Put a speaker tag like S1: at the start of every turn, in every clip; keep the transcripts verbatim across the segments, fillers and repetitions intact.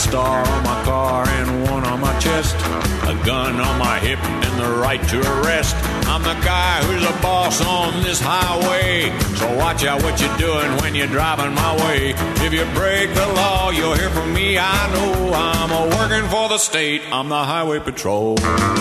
S1: star on my car and one on my chest, a gun on my hip and the right to arrest. I'm the guy who's a boss on this highway, so watch out what you're doing when you're driving my way. If you break the law, you'll hear from me, I know. I'm a working for the state, I'm the Highway Patrol.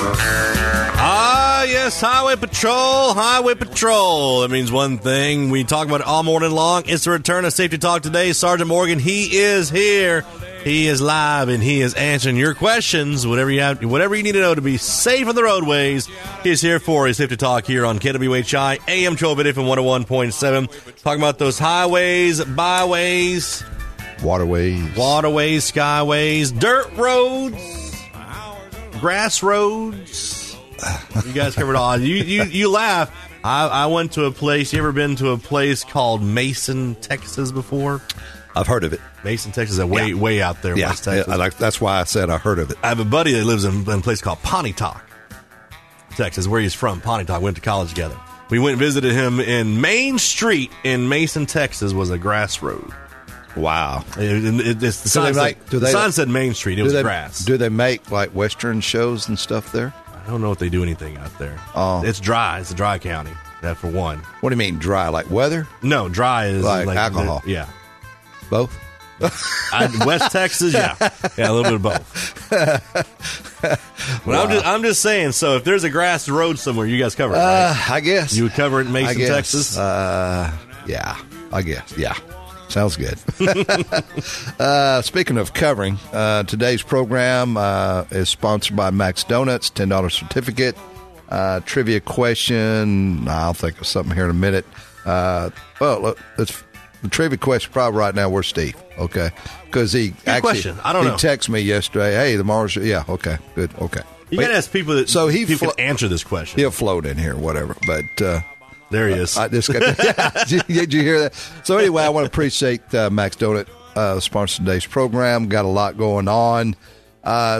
S2: Ah, yes, Highway Patrol, Highway Patrol. That means one thing. We talk about it all morning long. It's the return of Safety Talk today. Sergeant Morgan, he is here. He is live, and he is answering your questions, whatever you have, whatever you need to know to be safe on the roadways. He's here for his Safety Talk here on K W H I, A M twelve eighty from one oh one point seven. Talking about those highways, byways,
S3: waterways,
S2: waterways, skyways, dirt roads, grass roads. You guys covered all. You you you laugh. I, I went to a place. You ever been to a place called Mason, Texas before?
S3: I've heard of it.
S2: Mason, Texas, is way
S3: yeah.
S2: way out there.
S3: Yeah,
S2: West Texas.
S3: I like, that's why I said I heard of it.
S2: I have a buddy that lives in, in a place called Pontotoc, Texas, where he's from. Pontotoc, went to college together. We went and visited him in Main Street in Mason, Texas, was a grass road.
S3: Wow.
S2: It, it, it's, the, sign,
S3: make,
S2: said, the sign said Main Street. It was
S3: they,
S2: grass.
S3: Do they make like Western shows and stuff there?
S2: I don't know if they do anything out there.
S3: Oh.
S2: It's dry. It's a dry county. That for one.
S3: What do you mean dry? Like weather?
S2: No, dry is
S3: like,
S2: like
S3: alcohol.
S2: The, yeah.
S3: Both?
S2: I, West Texas, yeah. Yeah, a little bit of both. But wow. I'm just I'm just saying, so if there's a grass road somewhere, you guys cover it, right?
S3: Uh, I guess.
S2: You would cover it in Mason, Texas?
S3: Uh, yeah, I guess. Yeah. Sounds good. uh, speaking of covering, uh, today's program uh, is sponsored by Max Donuts, ten dollars certificate. Uh, trivia question. I'll think of something here in a minute. Uh, well, look, let's, the trivia question probably right now, where's Steve? Okay. Because he
S2: good
S3: actually
S2: question. I don't
S3: he
S2: know.
S3: texted me yesterday, hey, the Mars, yeah, okay, good, okay.
S2: You got to ask people that
S3: so he
S2: people
S3: flo-
S2: can answer this question.
S3: He'll float in here, whatever. But uh,
S2: there he is.
S3: I just got, yeah, did, you, did you hear that? So anyway, I want to appreciate uh, Max Donut uh, sponsoring today's program. Got a lot going on. Uh,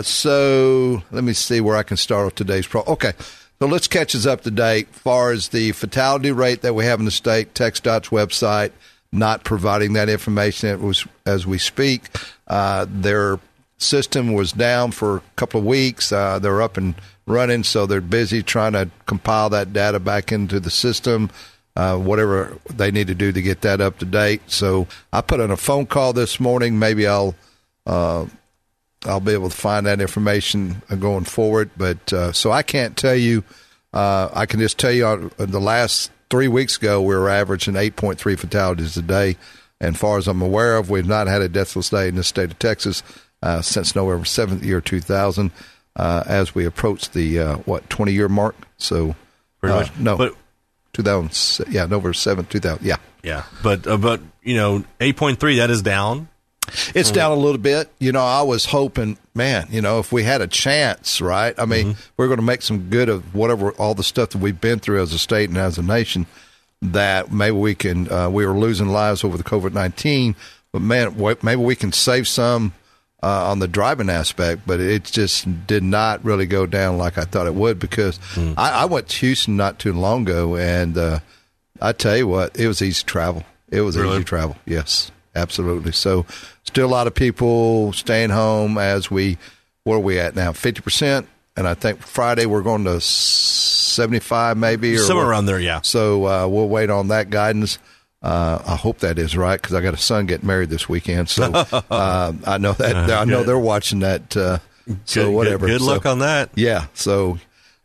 S3: so let me see where I can start with today's pro. Okay. So let's catch us up to date as far as the fatality rate that we have in the state. TxDOT's website not providing that information it was, as we speak. Uh, their system was down for a couple of weeks. Uh, they're up and running, so they're busy trying to compile that data back into the system, uh, whatever they need to do to get that up to date. So I put on a phone call this morning. Maybe I'll uh, – I'll be able to find that information going forward. But uh, so I can't tell you. Uh, I can just tell you uh, the last three weeks ago, we were averaging eight point three fatalities a day. And as far as I'm aware of, we've not had a deathless day in the state of Texas uh, since November seventh, year two thousand, uh, as we approach the, uh, what, twenty-year mark. So,
S2: Pretty
S3: uh,
S2: much.
S3: no,
S2: but,
S3: two thousand, yeah, November seventh, two thousand, yeah.
S2: Yeah, but, uh, but you know, eight point three, that is down.
S3: It's down a little bit. You know, I was hoping, man, you know, if we had a chance, right? I mean, mm-hmm. we're going to make some good of whatever, all the stuff that we've been through as a state and as a nation, that maybe we can, uh, we were losing lives over the COVID nineteen, but man, maybe we can save some uh, on the driving aspect, but it just did not really go down like I thought it would, because mm. I, I went to Houston not too long ago, and uh, I tell you what, it was easy travel. It was really? easy travel, yes. Absolutely. So still a lot of people staying home as we, where are we at now? fifty percent. And I think Friday we're going to seventy-five maybe. Or
S2: somewhere around there, yeah.
S3: So uh, we'll wait on that guidance. Uh, I hope that is right, because I got a son getting married this weekend. So uh, I know that I know they're watching that. Uh, so
S2: good,
S3: whatever.
S2: Good, good luck
S3: so,
S2: on that.
S3: Yeah. So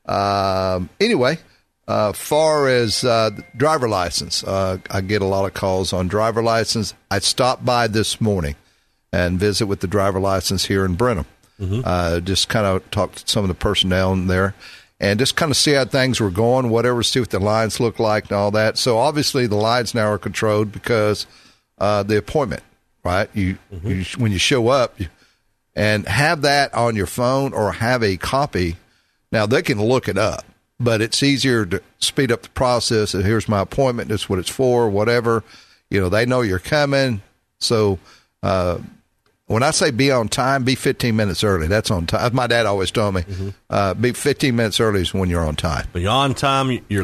S3: um, anyway. Uh, far as uh, driver license, uh, I get a lot of calls on driver license. I stopped by this morning and visit with the driver license here in Brenham. Mm-hmm. Uh, just kind of talk to some of the personnel in there and just kind of see how things were going, whatever, see what the lines look like and all that. So obviously the lines now are controlled because uh, the appointment, right? You, mm-hmm. you when you show up you, and have that on your phone or have a copy. Now they can look it up. But it's easier to speed up the process. And here's my appointment. This is what it's for, whatever. You know, they know you're coming. So uh, when I say be on time, be fifteen minutes early. That's on time. My dad always told me, mm-hmm. uh, be fifteen minutes early is when you're on time.
S2: But you're on time, you're late.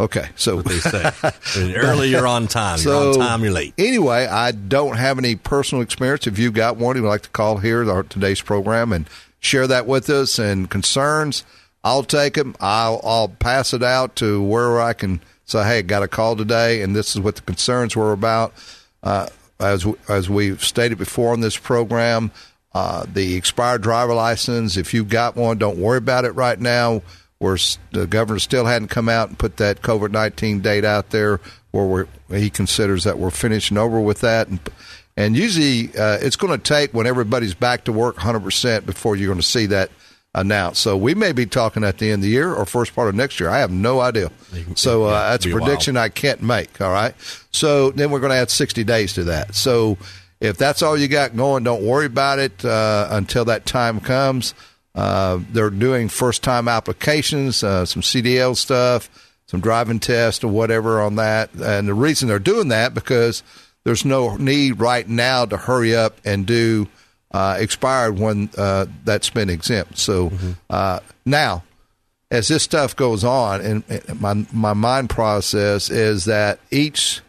S3: Okay, so
S2: what they say. Early, you're on time.
S3: So,
S2: you're on time, you're late.
S3: Anyway, I don't have any personal experience. If you've got one, you'd like to call here our today's program and share that with us and concerns, I'll take them. I'll, I'll pass it out to where I can say, hey, got a call today, and this is what the concerns were about. Uh, as, as we've stated before on this program, uh, the expired driver license, if you've got one, don't worry about it right now. We're, the governor still hadn't come out and put that COVID nineteen date out there where we're, he considers that we're finishing over with that. And, and usually uh, it's going to take when everybody's back to work one hundred percent before you're going to see that announced. So we may be talking at the end of the year or first part of next year. I have no idea. So uh, that's a prediction I can't make, all right? So then we're going to add sixty days to that. So if that's all you got going, don't worry about it uh, until that time comes. Uh, they're doing first-time applications, uh, some C D L stuff, some driving tests or whatever on that. And the reason they're doing that because there's no need right now to hurry up and do uh, expired when uh, that's been exempt. So mm-hmm. uh, now, as this stuff goes on, and my my mind process is that each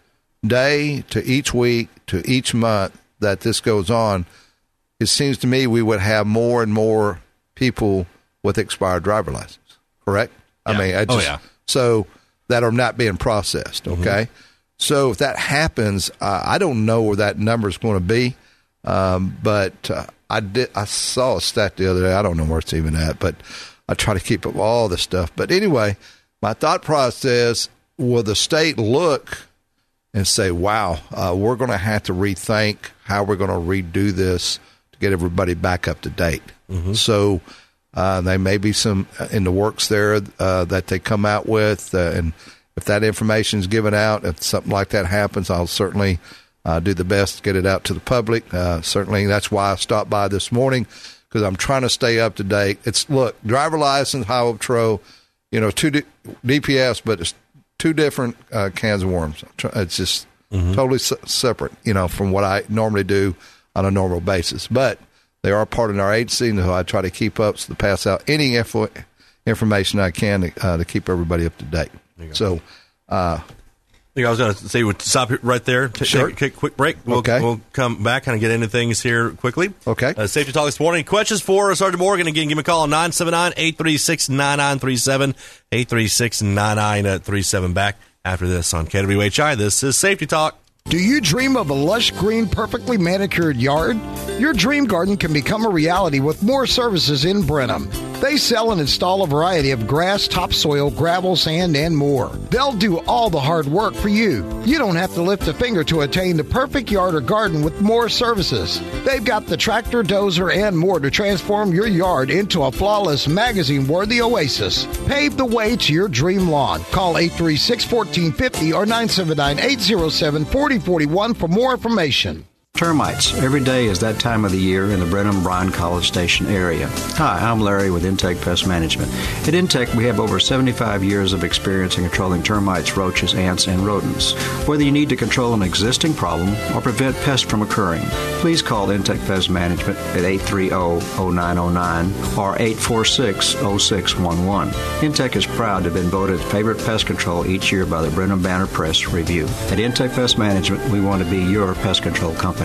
S3: day to each week to each month that this goes on, it seems to me we would have more and more people with expired driver license, correct?
S2: Yeah.
S3: I mean, I just,
S2: oh, yeah.
S3: So that are not being processed, okay? Mm-hmm. So if that happens, uh, I don't know where that number is going to be, um, but uh, I did. I saw a stat the other day. I don't know where it's even at, but I try to keep up all this stuff. But anyway, my thought process, will the state look and say, wow, uh, we're going to have to rethink how we're going to redo this to get everybody back up to date. Mm-hmm. So uh, there may be some in the works there uh, that they come out with, uh, and if that information is given out, if something like that happens, I'll certainly uh, do the best to get it out to the public. Uh, certainly, that's why I stopped by this morning, because I'm trying to stay up to date. It's look, driver license, highway patrol, you know, two D- DPS, but it's two different uh, cans of worms. It's just mm-hmm. totally se- separate, you know, from what I normally do on a normal basis. But they are part of our agency, and so I try to keep up to pass out any info, information I can to, uh, to keep everybody up to date. So, uh,
S2: I think I was going to say, we'd stop right there. T-
S3: sure.
S2: Take a quick break. We'll,
S3: okay.
S2: We'll come back and get into things here quickly.
S3: Okay.
S2: Uh, Safety Talk this morning. Questions for Sergeant Morgan. Again, give me a call on nine seven nine, eight three six, nine nine three seven, eight three six, nine nine three seven. Back after this on K W H I. This is Safety Talk.
S4: Do you dream of a lush, green, perfectly manicured yard? Your dream garden can become a reality with more services in Brenham. They sell and install a variety of grass, topsoil, gravel, sand, and more. They'll do all the hard work for you. You don't have to lift a finger to attain the perfect yard or garden with more services. They've got the tractor, dozer, and more to transform your yard into a flawless, magazine-worthy oasis. Pave the way to your dream lawn. Call eight three six, one four five zero or nine seven nine, eight zero seven, four zero four one for more information.
S5: Termites. Every day is that time of the year in the Brenham-Bryan College Station area. Hi, I'm Larry with Intech Pest Management. At Intech, we have over seventy-five years of experience in controlling termites, roaches, ants, and rodents. Whether you need to control an existing problem or prevent pests from occurring, please call Intech Pest Management at eight three zero, zero nine zero nine or eight four six, zero six one one. Intech is proud to have been voted favorite pest control each year by the Brenham Banner Press Review. At Intech Pest Management, we want to be your pest control company.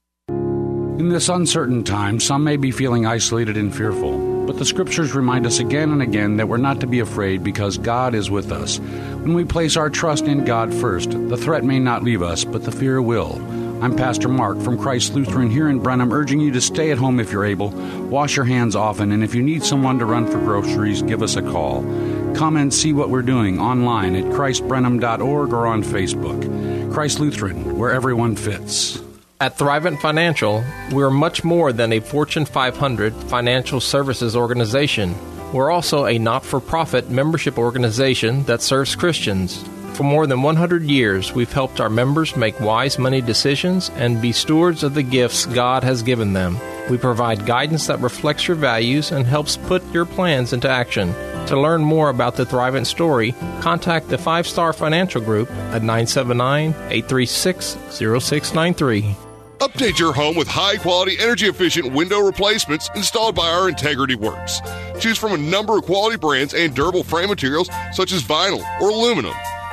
S6: In this uncertain time, some may be feeling isolated and fearful, but the Scriptures remind us again and again that we're not to be afraid because God is with us. When we place our trust in God first, the threat may not leave us, but the fear will. I'm Pastor Mark from Christ Lutheran here in Brenham, urging you to stay at home if you're able, wash your hands often, and if you need someone to run for groceries, give us a call. Come and see what we're doing online at christ brenham dot org or on Facebook. Christ Lutheran, where everyone fits.
S7: At Thrivent Financial, we're much more than a Fortune five hundred financial services organization. We're also a not-for-profit membership organization that serves Christians. For more than one hundred years, we've helped our members make wise money decisions and be stewards of the gifts God has given them. We provide guidance that reflects your values and helps put your plans into action. To learn more about the Thrivent story, contact the Five Star Financial Group at nine seven nine, eight three six, zero six nine three.
S8: Update your home with high-quality, energy-efficient window replacements installed by our Integrity Works. Choose from a number of quality brands and durable frame materials such as vinyl or aluminum.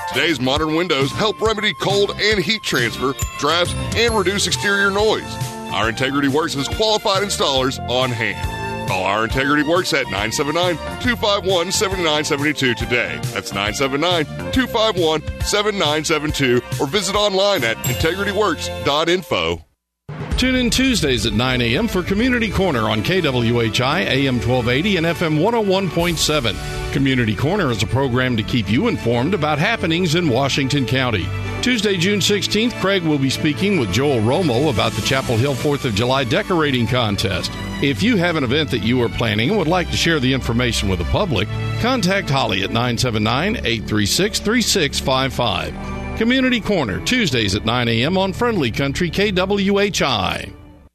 S8: Today's modern windows help remedy cold and heat transfer, drafts, and reduce exterior noise. Our Integrity Works has qualified installers on hand. Call Our Integrity Works at nine seven nine, two five one, seven nine seven two today. That's nine seven nine, two five one, seven nine seven two or visit online at integrity works dot info.
S9: Tune in Tuesdays at nine a.m. for Community Corner on K W H I, A M twelve eighty and F M one oh one point seven. Community Corner is a program to keep you informed about happenings in Washington County. Tuesday, June sixteenth, Craig will be speaking with Joel Romo about the Chapel Hill fourth of July Decorating Contest. If you have an event that you are planning and would like to share the information with the public, contact Holly at nine seven nine, eight three six, three six five five. Community Corner, Tuesdays at nine a.m. on Friendly Country K W H I.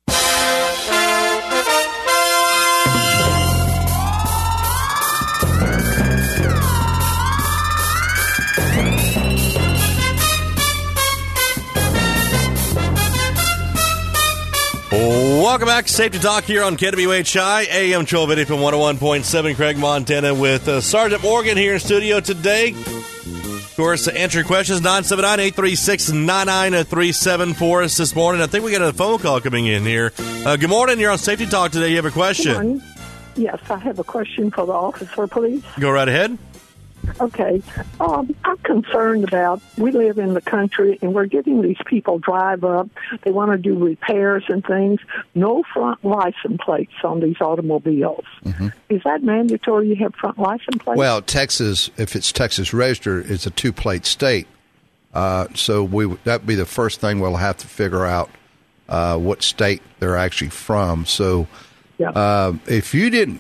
S2: Welcome back to Safety Talk here on K W H I, A M twelve eighty from one oh one point seven. Craig Montana with uh, Sergeant Morgan here in studio today. Of course, to answer your questions, nine seven nine, eight three six, nine nine three seven for us this morning. I think we got a phone call coming in here. Uh, good morning. You're on Safety Talk today. You have a question?
S10: Good morning. Yes, I have a question for the officer, please.
S2: Go right ahead.
S10: Okay. Um, I'm concerned about, we live in the country, and we're getting these people drive up. They want to do repairs and things. No front license plates on these automobiles. Mm-hmm. Is that mandatory you have front license plates?
S3: Well, Texas, if it's Texas registered, it's a two-plate state. Uh, so we that'd be the first thing we'll have to figure out uh, what state they're actually from. So yeah. uh, if you didn't,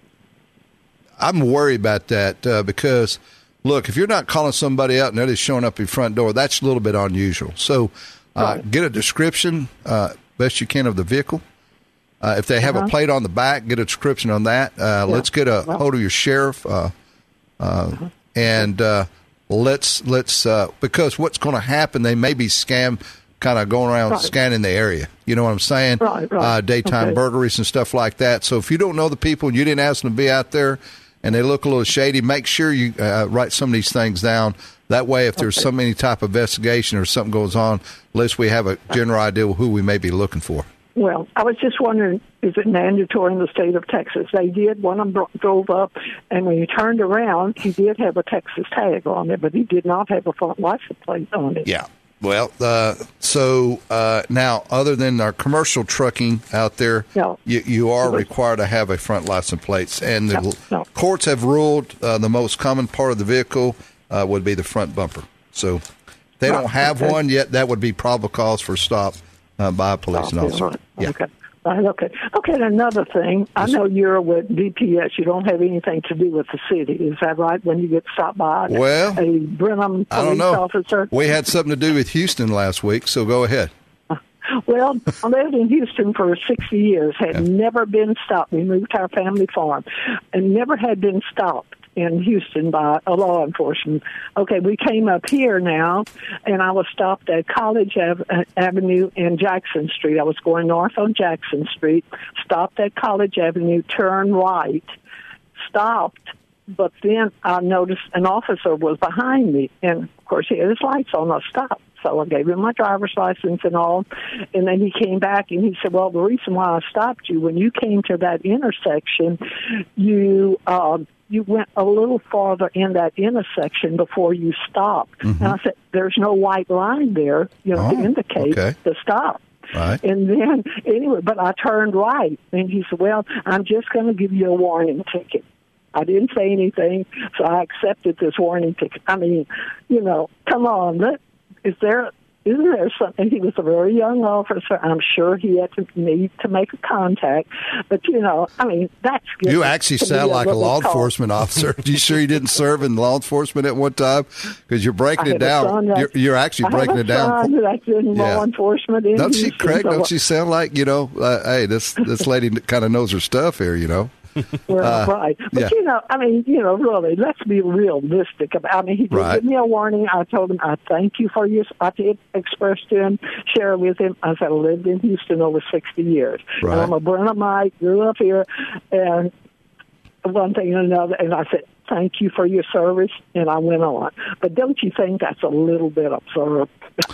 S3: I'm worried about that uh, because, look, if you're not calling somebody out and they're just showing up at your front door, that's a little bit unusual. So uh, right. get a description, uh, best you can, of the vehicle. Uh, if they have uh-huh. a plate on the back, get a description on that. Uh, yeah. Let's get a well. hold of your sheriff, uh, uh, uh-huh. and uh, let's let's uh, because what's going to happen? They may be scam, kind of going around right. scanning the area. You know what I'm saying?
S10: Right, right.
S3: Uh, daytime okay. burglaries and stuff like that. So if you don't know the people and you didn't ask them to be out there, and they look a little shady, make sure you uh, write some of these things down. That way, if there's okay. some any type of investigation or something goes on, at least we have a general idea of who we may be looking for.
S10: Well, I was just wondering, is it mandatory in the state of Texas? They did. One of them drove up, and when he turned around, he did have a Texas tag on it, but he did not have a front license plate on it.
S3: Yeah. Well, uh, so uh, now, other than our commercial trucking out there, no. you, you are required to have a front license plate. And the
S10: no, no.
S3: courts have ruled uh, the most common part of the vehicle uh, would be the front bumper. So if they right. don't have okay. one yet, that would be probable cause for stop uh, by a police
S10: oh,
S3: officer.
S10: Right.
S3: Yeah.
S10: Okay. Right, okay. Okay, and another thing, I know you're with D P S. You don't have anything to do with the city. Is that right, when you get stopped by
S3: well,
S10: a Brenham police
S3: I don't know.
S10: officer?
S3: We had something to do with Houston last week, so go ahead.
S10: Well, I lived in Houston for sixty years, had yeah. never been stopped. We moved to our family farm and never had been stopped in Houston by a law enforcement. Okay, we came up here now, and I was stopped at College Ave- Avenue and Jackson Street. I was going north on Jackson Street, stopped at College Avenue, turned right, stopped, but then I noticed an officer was behind me, and, of course, he had his lights on. I stopped. So I gave him my driver's license and all, and then he came back and he said, well, the reason why I stopped you, when you came to that intersection, you uh, you went a little farther in that intersection before you stopped. Mm-hmm. And I said, there's no white line there, you know,
S3: oh,
S10: to indicate
S3: okay.
S10: to stop.
S3: Right.
S10: And then, anyway, but I turned right, and he said, well, I'm just going to give you a warning ticket. I didn't say anything, so I accepted this warning ticket. I mean, you know, come on, let Is there, isn't there something? He was a very young officer. I'm sure he had to need to make a contact. But, you know, I mean, that's good.
S3: You actually sound like a law enforcement officer. Are you sure you didn't serve in law enforcement at one time? Because you're breaking it down. That, you're, you're actually breaking it down.
S10: I have a son that's in yeah. law enforcement. In
S3: don't
S10: Houston,
S3: she, Craig,
S10: so
S3: don't she sound like, you know, uh, hey, this, this lady kind of knows her stuff here, you know?
S10: Well, uh, right. But,
S3: yeah.
S10: you know, I mean, you know, really, let's be realistic about I mean, he did
S3: right.
S10: give me a warning. I told him, I thank you for your, I did express to him, share with him. I said, I lived in Houston over sixty years.
S3: Right.
S10: And I'm a Brennamite, grew up here, and one thing and another. And I said, thank you for your service, and I went on. But don't you think that's a little bit absurd?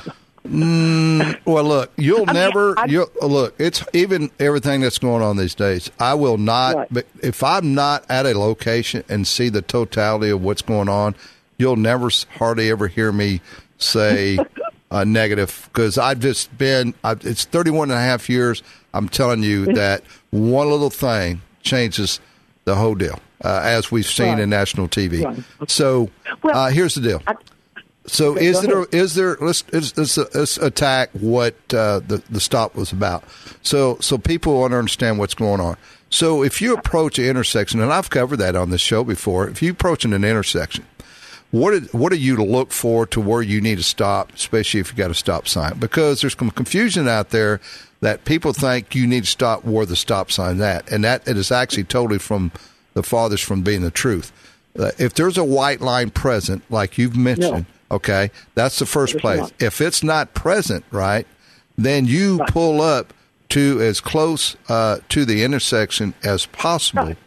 S3: mm, well, look, you'll
S10: I mean,
S3: never.
S10: I,
S3: You'll, look, it's even everything that's going on these days. I will not.
S10: Right.
S3: But if I'm not at a location and see the totality of what's going on, you'll never hardly ever hear me say uh, negative, because I've just been. I've, it's thirty-one and a half years. I'm telling you that one little thing changes the whole deal, uh, as we've seen
S10: right.
S3: in national T V.
S10: Right.
S3: So
S10: well,
S3: uh, here's the deal.
S10: I,
S3: So
S10: okay,
S3: is
S10: go
S3: there
S10: ahead.
S3: is there let's let's, let's, let's attack what uh, the the stop was about. So so people want to understand what's going on. So if you approach an intersection, and I've covered that on this show before, if you approach an intersection, what are, what are you to look for to where you need to stop, especially if you got a stop sign? Because there's some confusion out there that people think you need to stop where the stop sign's at, and that it is actually totally from the farthest from being the truth. Uh, if there's a white line present, like you've mentioned.
S10: No.
S3: Okay, that's the first
S10: There's
S3: place.
S10: not.
S3: If it's not present, right, then you
S10: Right.
S3: pull up to as close uh, to the intersection as possible,
S10: Right.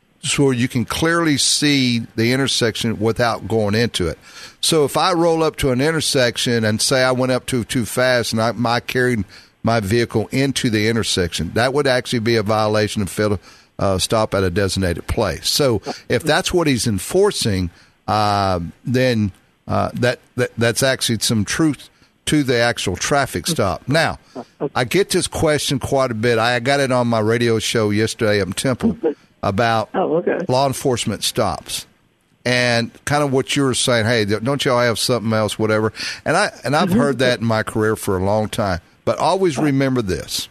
S3: so you can clearly see the intersection without going into it. So if I roll up to an intersection and say I went up too too fast and I, I carried my vehicle into the intersection, that would actually be a violation of fail to uh, stop at a designated place. So if that's what he's enforcing, uh, then Uh, that, that that's actually some truth to the actual traffic stop. Now, I get this question quite a bit. I got it on my radio show yesterday up in Temple about
S10: Oh, okay.
S3: law enforcement stops, and kind of what you were saying. Hey, don't y'all have something else, whatever? And I and I've heard that in my career for a long time. But always remember this: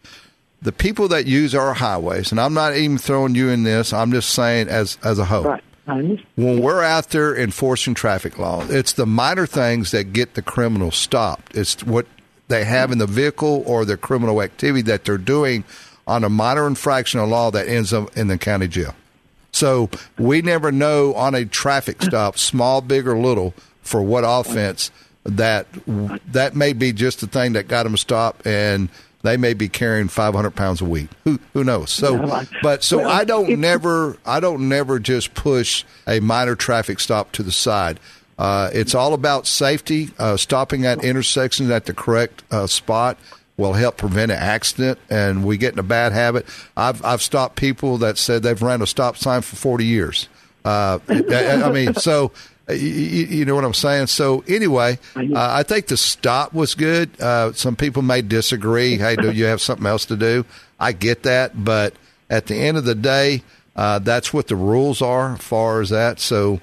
S3: the people that use our highways, and I'm not even throwing you in this. I'm just saying as as a whole.
S10: Right.
S3: When we're out there enforcing traffic laws, it's the minor things that get the criminal stopped. It's what they have in the vehicle or the criminal activity that they're doing on a minor infraction of law that ends up in the county jail. So we never know on a traffic stop, small, big, or little, for what offense that that may be just the thing that got them stopped, and they may be carrying five hundred pounds a week. Who who knows? So, but so I don't never I don't never just push a minor traffic stop to the side. Uh, it's all about safety. Uh, stopping at intersections at the correct uh, spot will help prevent an accident, and we get in a bad habit. I've I've stopped people that said they've ran a stop sign for forty years. Uh, I mean, so. You, you know what I'm saying? So anyway, uh, I think the stop was good. Uh, some people may disagree. Hey, do you have something else to do? I get that. But at the end of the day, uh, that's what the rules are as far as that. So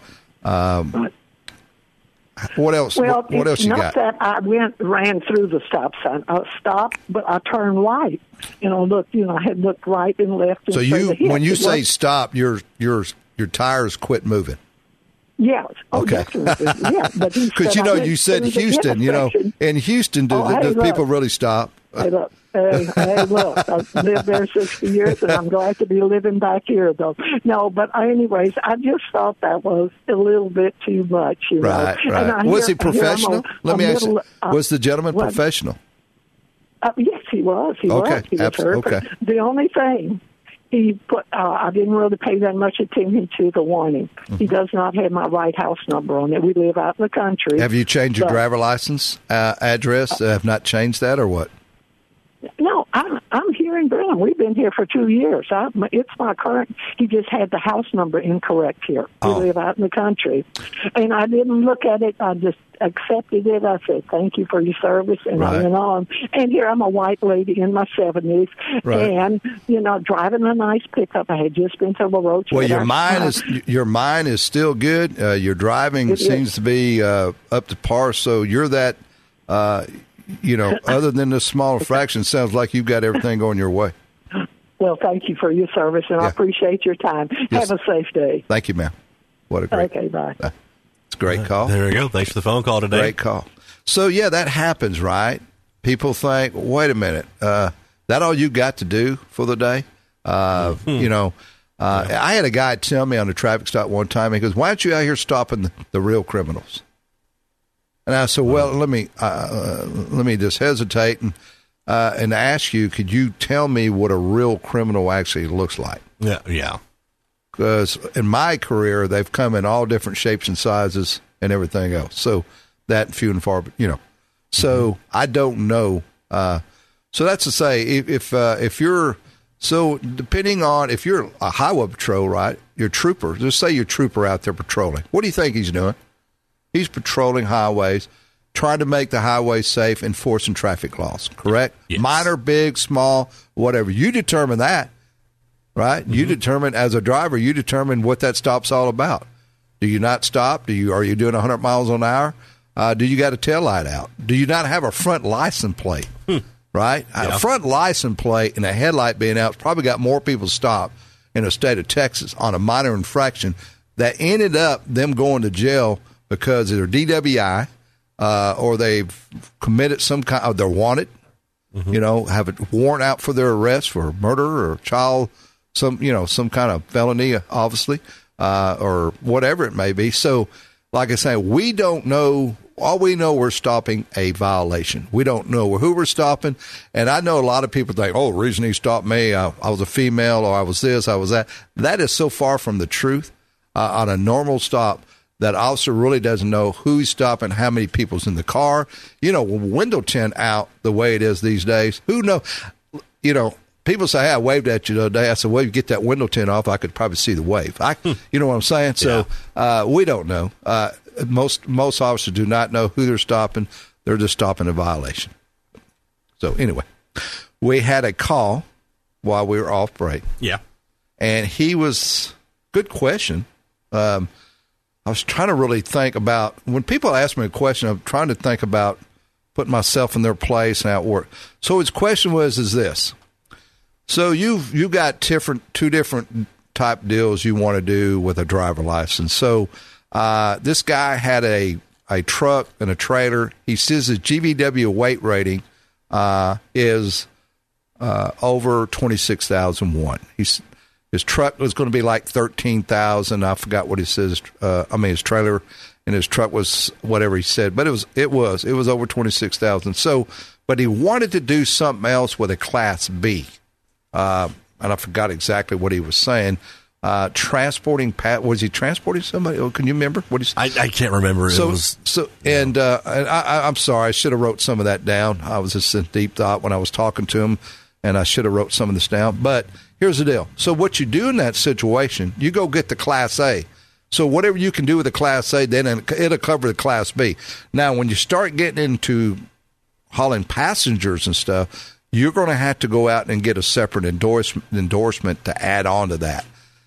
S3: um, what else?
S10: Well,
S3: what, what else
S10: it's
S3: you
S10: not
S3: got?
S10: that I went ran through the stop sign. I stopped, but I turned right. You know, look, you know, I had looked right and left. And
S3: So you,
S10: straight ahead.
S3: when you
S10: It
S3: say
S10: was-
S3: stop, your your your tires quit moving.
S10: Yes. Oh,
S3: Okay.
S10: definitely. Yeah, but he
S3: Because
S10: said
S3: you
S10: I
S3: know,
S10: went
S3: you said
S10: through the
S3: Houston. You know,
S10: intersection.
S3: in Houston, do,
S10: Oh,
S3: the,
S10: hey,
S3: do
S10: look.
S3: people really stop?
S10: Hey, look, hey, hey, look, I've lived there sixty years, and I'm glad to be living back here, though. No, but anyways, I just thought that was a little bit too much, you
S3: Right,
S10: know. And I
S3: right. Was
S10: hear-
S3: he
S10: I hear I'm
S3: professional?
S10: a-
S3: Let
S10: a
S3: me ask you,
S10: middle- uh,
S3: was the gentleman
S10: what?
S3: professional?
S10: Uh, yes, he was. He
S3: Okay,
S10: was. He was
S3: abs-
S10: hurt.
S3: okay.
S10: But the only thing he put, uh, I didn't really pay that much attention to the warning.
S3: Mm-hmm.
S10: He does not have my right house number on it. We live out in the country.
S3: Have you changed your
S10: So-
S3: driver license uh, address? Uh, have not changed that, or what?
S10: No, I'm I'm here in Brenham. We've been here for two years. I, it's my current. He just had the house number incorrect here. We
S3: Oh.
S10: live out in the country, and I didn't look at it. I just accepted it. I said, "Thank you for your service," and
S3: Right.
S10: I went on. And here I'm a white lady in my seventies,
S3: Right.
S10: and you know, driving a nice pickup. I had just been to La Roche.
S3: Well,
S10: with
S3: your
S10: our
S3: mind
S10: son.
S3: is your mind is still good. Uh, your driving
S10: It is.
S3: seems to be uh, up to par. So you're that. Uh, you know, other than this small fraction, sounds like you've got everything going your way.
S10: Well, thank you for your service, and I
S3: Yeah.
S10: appreciate your time.
S3: Yes.
S10: Have a safe day.
S3: Thank you, ma'am. What a great,
S10: Okay, bye.
S3: uh, it's a great call.
S2: There we go. Thanks for the phone call today.
S3: Great call. So yeah, that happens, right? People think, wait a minute, uh, that all you got to do for the day? Uh,
S2: Mm-hmm.
S3: You know, uh, I had a guy tell me on a traffic stop one time. He goes, "Why aren't you out here stopping the, the real criminals?" And I said, "Well, let me uh, let me just hesitate and uh, and ask you. Could you tell me what a real criminal actually looks like?"
S2: Yeah, yeah.
S3: because in my career, they've come in all different shapes and sizes and everything else. So that few and far, you know. So mm-hmm. I don't know. Uh, so that's to say, if if, uh, if you're so depending on if you're a highway patrol, right? You're a trooper. Just say you're a trooper out there patrolling. What do you think he's doing? He's patrolling highways, trying to make the highway safe, enforcing traffic laws. Correct?
S2: Yes.
S3: Minor, big, small, whatever. You determine that, right? Mm-hmm. You determine as a driver. You determine what that stop's all about. Do you not stop? Do you are you doing one hundred miles an hour? Uh, do you got a tail light out? Do you not have a front license plate? Hmm. Right? Yeah. A front license plate and a headlight being out probably got more people stopped in the state of Texas on a minor infraction that ended up them going to jail because they're D W I uh, or they've committed some kind of, they're wanted, mm-hmm. you know, have a warrant out for their arrest for murder or child, some, you know, some kind of felony, obviously, uh, or whatever it may be. So, like I say, we don't know. All we know, we're stopping a violation. We don't know who we're stopping. And I know a lot of people think, oh, the reason he stopped me, I, I was a female or I was this, I was that. That is so far from the truth. Uh, on a normal stop, that officer really doesn't know who he's stopping, how many people's in the car. You know, window tint out the way it is these days. Who knows? You know, people say, hey, I waved at you the other day. I said, well, you get that window tint off, I could probably see the wave. I, you know what I'm saying? So uh, we don't know. Uh, most most officers do not know who they're stopping. They're just stopping a violation. So anyway, we had a call while we were off break.
S2: Yeah.
S3: And he was, good question. Um, I was trying to really think about, when people ask me a question, I'm trying to think about putting myself in their place and how it works. So his question was, is this. So you've, you've got different, two different type deals you want to do with a driver license. So uh, this guy had a, a truck and a trailer. He says his G V W weight rating uh, is uh, over twenty-six thousand one. He's His truck was going to be like thirteen thousand. I forgot what he says. Uh, I mean, his trailer and his truck was whatever he said, but it was it was it was over twenty-six thousand. So, but he wanted to do something else with a Class B, uh, and I forgot exactly what he was saying. Uh, transporting Pat was he transporting somebody? Oh, can you remember what he said?
S2: I, I can't remember.
S3: So,
S2: it was
S3: so and, uh, and I, I'm sorry, I should have wrote some of that down. I was just in deep thought when I was talking to him, and I should have wrote some of this down, but. Here's the deal. So what you do in that situation, you go get the Class A. So whatever you can do with the Class A, then it'll cover the Class B. Now, when you start getting into hauling passengers and stuff, you're going to have to go out and get a separate endorsement, endorsement to add on to that.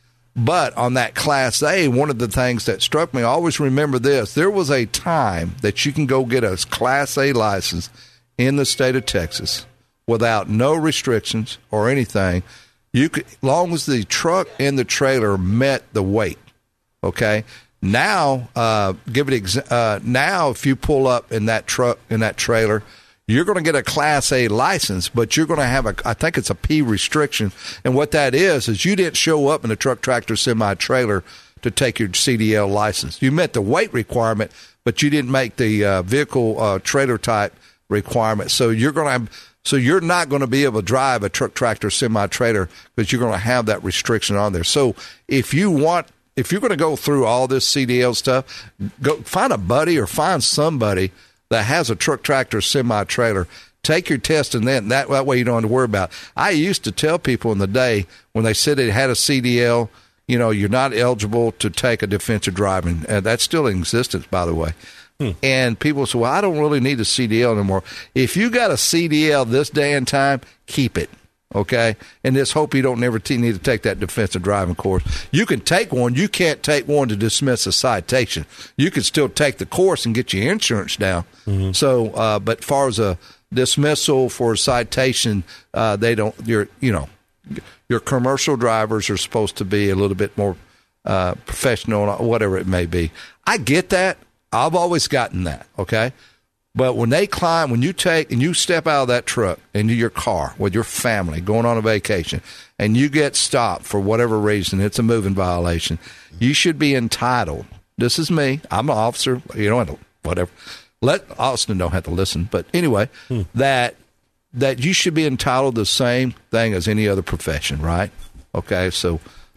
S3: But on that Class A, one of the things that struck me, always remember this, there was a time that you can go get a Class A license in the state of Texas without no restrictions or anything. You could, long as the truck and the trailer met the weight, okay. Now, uh, give it exa- uh, now if you pull up in that truck in that trailer, you're going to get a Class A license, but you're going to have a, I think it's a P restriction, and what that is is you didn't show up in a truck, tractor, semi trailer to take your C D L license. You met the weight requirement, but you didn't make the uh, vehicle uh, trailer type requirement. So you're going to have. So you're not going to be able to drive a truck, tractor, semi-trailer because you're going to have that restriction on there. So if you want, if you're going to go through all this C D L stuff, go find a buddy or find somebody that has a truck, tractor, semi-trailer. Take your test, and then that, that way you don't have to worry about it. I used to tell people in the day when they said they had a C D L, you know, you're not eligible to take a defensive driving. And that's still in existence, by the way. Hmm. And people say, well, I don't really need a C D L anymore. If you got a C D L this day and time, keep it, okay? And just hope you don't never t- need to take that defensive driving course. You can take one. You can't take one to dismiss a citation. You can still take the course and get your insurance down. Mm-hmm. So, uh, but as far as a dismissal for a citation, uh, they don't, you're, you know, your commercial drivers are supposed to be a little bit more uh, professional, whatever it may be. I get that. I've always gotten that, okay? But when they climb, when you take and you step out of that truck into your car with your family going on a vacation and you get stopped for whatever reason, it's a moving violation, you should be entitled. This is me. I'm an officer. You don't have to, whatever. Let Austin don't have to listen. But anyway, hmm. that that you should be entitled to the same thing as any other profession, right? Okay, so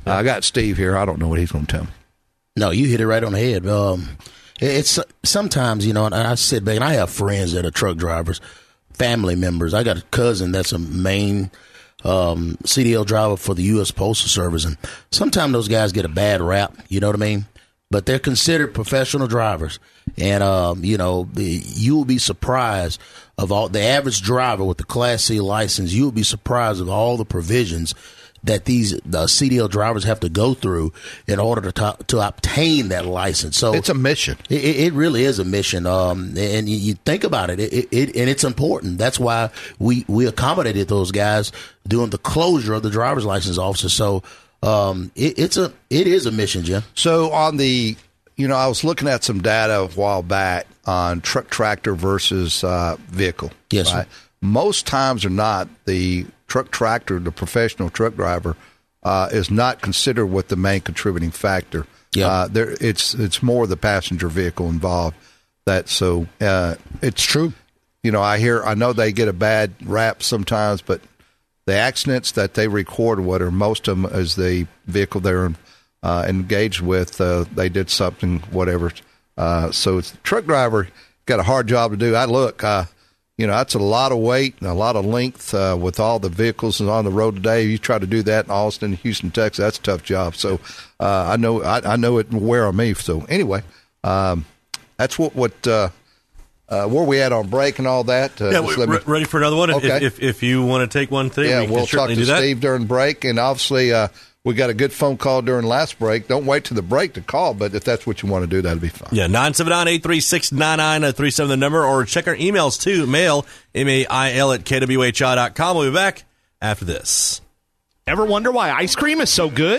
S3: Uh, I got Steve here. I don't know what he's going to tell me.
S11: No, you hit it right on the head. Um, it's sometimes, you know, and I sit back and I have friends that are truck drivers, family members. I got a cousin that's a main um, C D L driver for the U S Postal Service, and sometimes those guys get a bad rap. You know what I mean? But they're considered professional drivers, and um, you know, you will be surprised of all the average driver with the Class C license. You will be surprised of all the provisions that these the C D L drivers have to go through in order to to obtain that license. So
S3: it's a mission.
S11: It, it really is a mission, um, and you, you think about it, it, it, and it's important. That's why we we accommodated those guys during the closure of the driver's license officer. So um, it, it's a it is a mission, Jim.
S3: So on the, you know, I was looking at some data a while back on truck tractor versus uh, vehicle.
S11: Yes,
S3: right?
S11: sir.
S3: Most times or not, the truck tractor, the professional truck driver, uh, is not considered what the main contributing factor.
S11: Yeah,
S3: uh, there it's it's more the passenger vehicle involved. That so uh, it's true. You know, I hear I know they get a bad rap sometimes, but the accidents that they record, what are most of them is the vehicle they're uh, engaged with. Uh, they did something, whatever. Uh, so it's the truck driver got a hard job to do. I look. Uh, You know, that's a lot of weight and a lot of length uh, with all the vehicles on the road today. You try to do that in Austin, Houston, Texas, that's a tough job. So uh, I know I, I know it will wear on me. So anyway, um, that's what what uh, uh, where we at on break and all that. Uh,
S2: yeah, we're me... ready for another one.
S3: Okay.
S2: If, if if you want to take one thing,
S3: yeah,
S2: we
S3: we'll
S2: can
S3: talk to
S2: do that.
S3: Steve during break, and obviously uh, we got a good phone call during last break. Don't wait till the break to call, but if that's what you want to do, that'll be fine.
S2: Yeah, nine seven nine, eight three six, nine nine three seven, the number, or check our emails too, mail, M A I L at K W H I dot com. We'll be back after this.
S12: Ever wonder why ice cream is so good?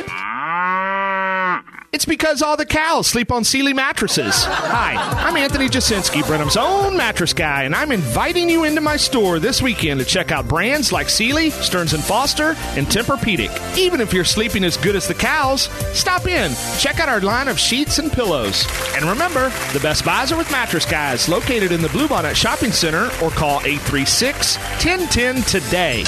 S12: It's because all the cows sleep on Sealy mattresses. Hi, I'm Anthony Jasinski, Brenham's own mattress guy, and I'm inviting you into my store this weekend to check out brands like Sealy, Stearns and Foster, and Tempur-Pedic. Even if you're sleeping as good as the cows, stop in, check out our line of sheets and pillows. And remember, the best buys are with Mattress Guys, located in the Bluebonnet Shopping Center, or call eight three six, one zero one zero today.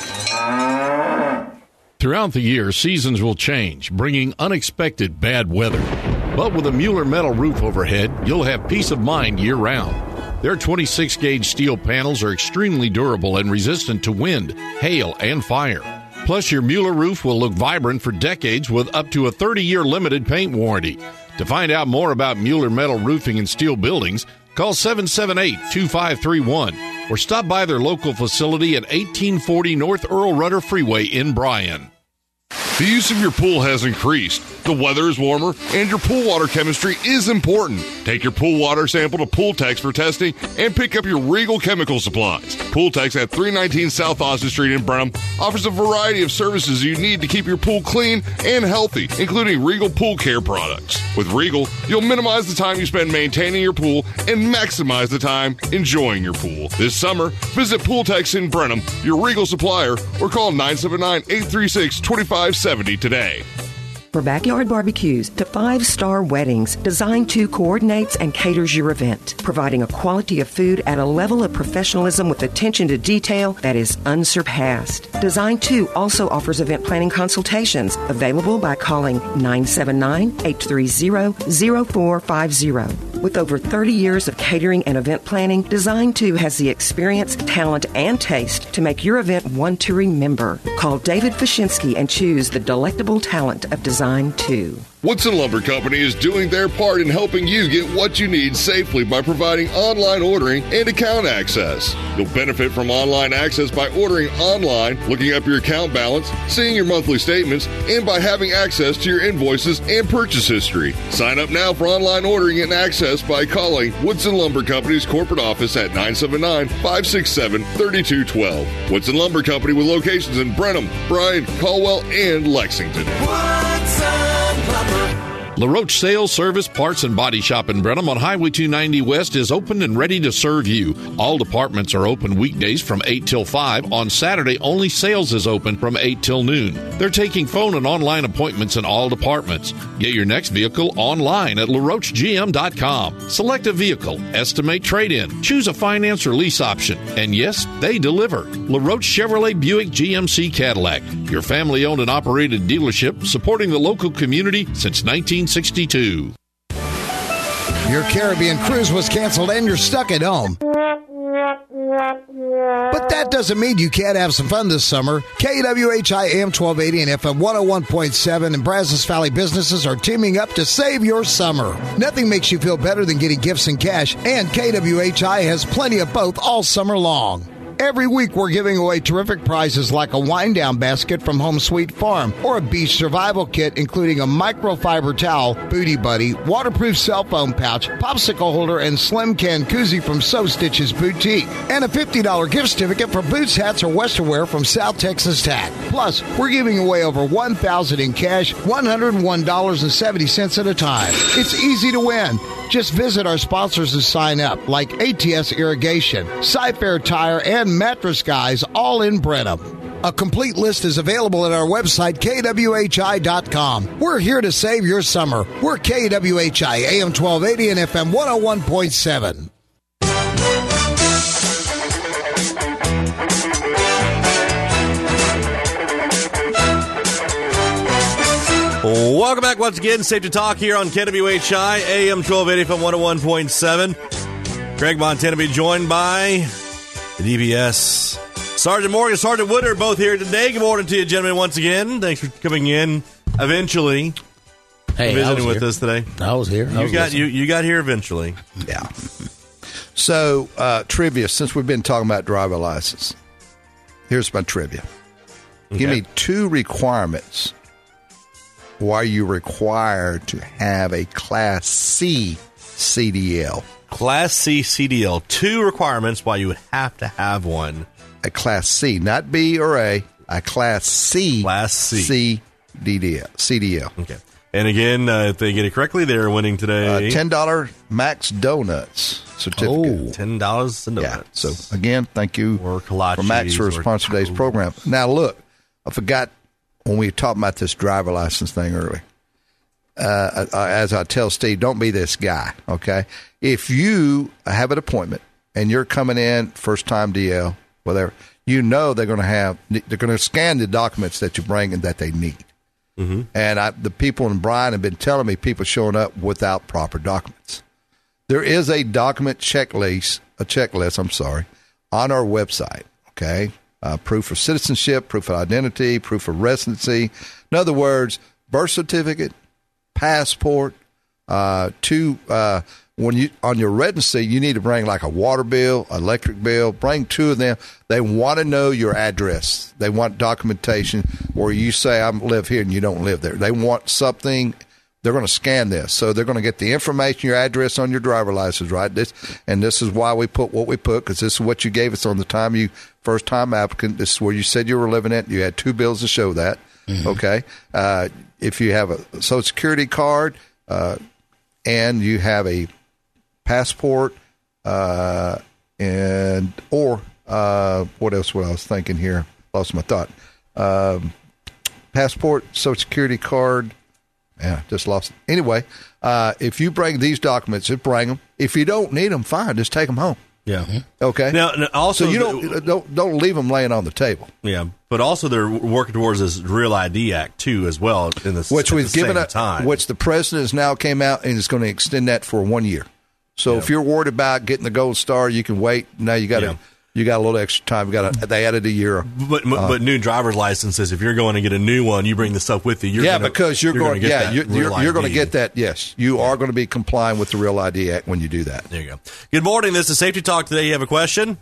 S9: Throughout the year, seasons will change, bringing unexpected bad weather. But with a Mueller metal roof overhead, you'll have peace of mind year-round. Their twenty-six gauge steel panels are extremely durable and resistant to wind, hail, and fire. Plus, your Mueller roof will look vibrant for decades with up to a thirty-year limited paint warranty. To find out more about Mueller metal roofing and steel buildings, call seven seven eight, two five three one or stop by their local facility at eighteen forty North Earl Rudder Freeway in Bryan.
S8: The use of your pool has increased. The weather is warmer, and your pool water chemistry is important. Take your pool water sample to Pooltex for testing and pick up your Regal chemical supplies. Pooltex at three nineteen South Austin Street in Brenham offers a variety of services you need to keep your pool clean and healthy, including Regal Pool Care products. With Regal, you'll minimize the time you spend maintaining your pool and maximize the time enjoying your pool. This summer, visit Pooltex in Brenham, your Regal supplier, or call nine seven nine, eight three six, two five seven zero today.
S13: For backyard barbecues to five-star weddings, Design two coordinates and caters your event, providing a quality of food at a level of professionalism with attention to detail that is unsurpassed. Design two also offers event planning consultations, available by calling nine seven nine, eight three zero, zero four five zero. With over thirty years of catering and event planning, Design two has the experience, talent, and taste to make your event one to remember. Call David Fashinsky and choose the delectable talent of Design two.
S8: Woodson Lumber Company is doing their part in helping you get what you need safely by providing online ordering and account access. You'll benefit from online access by ordering online, looking up your account balance, seeing your monthly statements, and by having access to your invoices and purchase history. Sign up now for online ordering and access by calling Woodson Lumber Company's corporate office at nine seven nine, five six seven, three two one two. Woodson Lumber Company with locations in Brenham, Bryan, Caldwell, and Lexington.
S14: Woodson Lumber.
S9: LaRoche Sales, Service, Parts, and Body Shop in Brenham on Highway two ninety West is open and ready to serve you. All departments are open weekdays from eight till five. On Saturday, only sales is open from eight till noon. They're taking phone and online appointments in all departments. Get your next vehicle online at La Roche G M dot com. Select a vehicle, estimate trade-in, choose a finance or lease option, and yes, they deliver. LaRoche Chevrolet Buick G M C Cadillac, your family-owned and operated dealership supporting the local community since nineteen sixty-two.
S4: Your Caribbean cruise was canceled and you're stuck at home. But that doesn't mean you can't have some fun this summer. K W H I A M twelve eighty and F M one oh one point seven and Brazos Valley businesses are teaming up to save your summer. Nothing makes you feel better than getting gifts and cash, and K W H I has plenty of both all summer long. Every week, we're giving away terrific prizes like a wind-down basket from Home Sweet Farm or a beach survival kit, including a microfiber towel, Booty Buddy, waterproof cell phone pouch, popsicle holder, and slim can koozie from Sew Stitches Boutique, and a fifty dollars gift certificate for boots, hats, or western wear from South Texas Tack. Plus, we're giving away over one thousand dollars in cash, one hundred one dollars and seventy cents at a time. It's easy to win. Just visit our sponsors and sign up, like A T S Irrigation, Cy-Fair Tire, and Mattress Guys, all in Brenham. A complete list is available at our website, K W H I dot com. We're here to save your summer. We're K W H I, A M twelve eighty and F M one oh one point seven.
S2: Welcome back once again. Safety Talk here on K W H I, A M twelve eighty from one oh one point seven. Greg Montana be joined by the D B S Sergeant Morgan, Sergeant Woodard, both here today. Good morning to you, gentlemen, once again. Thanks for coming in eventually.
S11: Hey,
S2: visiting with
S11: here.
S2: us today.
S11: I was here. I
S2: you
S11: was
S2: got
S11: listening.
S2: you, you got here eventually.
S3: Yeah. So, uh, trivia, since we've been talking about driver license, here's my trivia.
S2: Okay.
S3: Give me two requirements why you're required to have a Class C C D L.
S2: Class C C D L. Two requirements why you would have to have one.
S3: A Class C, not B or A, a Class C.
S2: Class C.
S3: C D L. C D L.
S2: Okay. And again, uh, if they get it correctly, they're winning today.
S3: Uh, ten dollars Max Donuts certificate.
S2: Oh, ten dollars a donut.
S3: Yeah. So, again, thank you
S2: or kolaches,
S3: for Max for sponsoring today's program. Now, look, I forgot when we were talking about this driver license thing earlier. Uh, as I tell Steve, don't be this guy, okay? If you have an appointment and you're coming in, first-time D L, whatever, you know they're going to have, they're going to scan the documents that you bring and that they need.
S2: Mm-hmm.
S3: And I, the people in Bryan have been telling me people showing up without proper documents. There is a document checklist, a checklist, I'm sorry, on our website, okay? Uh, proof of citizenship, proof of identity, proof of residency. In other words, birth certificate, passport, uh, two, uh, when you, on your residency, you need to bring like a water bill, electric bill, bring two of them. They want to know your address. They want documentation where you say, I live here and you don't live there. They want something. They're going to scan this. So they're going to get the information, your address on your driver license, right? This, and this is why we put what we put, because this is what you gave us on the time you, first time applicant. This is where you said you were living at. You had two bills to show that. Mm-hmm. Okay. Uh, if you have a Social Security card, uh, and you have a passport, uh, and, or, uh, what else, what I was thinking here, lost my thought, um, passport, Social Security card, yeah, just lost it. Anyway, uh, if you bring these documents, just bring them. If you don't need them, fine, just take them home.
S2: Yeah.
S3: Okay.
S2: Now, now also,
S3: so you don't don't don't leave them laying on the table.
S2: Yeah, but also they're working towards this Real I D Act too, as well. In this,
S3: which we've given a
S2: time,
S3: which the president has now came out and is going to extend that for one year. So yeah. if you're worried about getting the gold star, you can wait. Now you got to. Yeah. You got a little extra time. You got a, they added a year.
S2: But
S3: uh,
S2: but new driver's licenses. If you're going to get a new one, you bring the stuff with you. You're
S3: yeah,
S2: gonna,
S3: because you're,
S2: you're
S3: going.
S2: to
S3: Yeah, you're, you're, you're going to get that. Yes, you
S2: yeah.
S3: are going to be complying with the Real I D Act when you do that.
S2: There you go. Good morning. This is Safety Talk today. You have a question?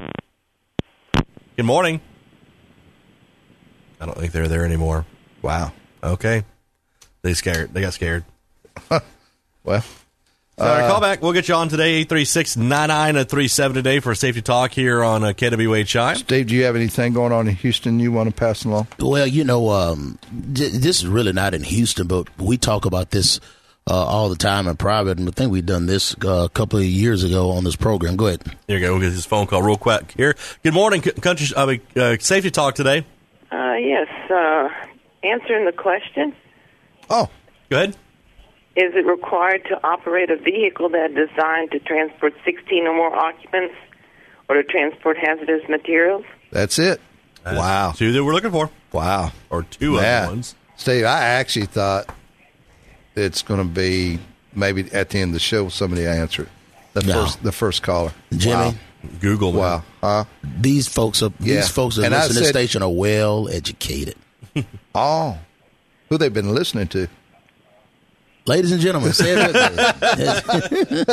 S2: Good morning. I don't think they're there anymore.
S3: Wow.
S2: Okay. They scared. They got scared.
S3: Well.
S2: Sorry, uh, call back. We'll get you on today, eight three six, nine nine three seven today for Safety Talk here on uh, K W H I.
S3: Steve, do you have anything going on in Houston you want to pass along?
S11: Well, you know, um, th- this is really not in Houston, but we talk about this uh, all the time in private, and I think we've done this uh, a couple of years ago on this program. Go ahead.
S2: Here you go. We'll get this phone call real quick here. Good morning, country I mean, uh, Safety Talk today.
S14: Uh, yes, uh, answering the question.
S3: Oh,
S2: go ahead.
S14: Is it required to operate a vehicle that is designed to transport sixteen or more occupants or to transport hazardous materials?
S3: That's it.
S2: That's
S3: wow.
S2: Two that we're looking for.
S3: Wow.
S2: Or two
S3: Man.
S2: other ones.
S3: Steve, I actually thought it's going to be maybe at the end of the show somebody answer it. The
S11: No.
S3: first the first caller.
S11: Jimmy?
S3: Wow.
S2: Google. Man.
S3: Wow. Huh?
S11: These folks are
S3: Yeah.
S11: these folks that
S3: And I
S11: listen to this
S3: said-
S11: station are well educated.
S3: Oh. Who they've been listening to?
S11: Ladies and gentlemen, say it with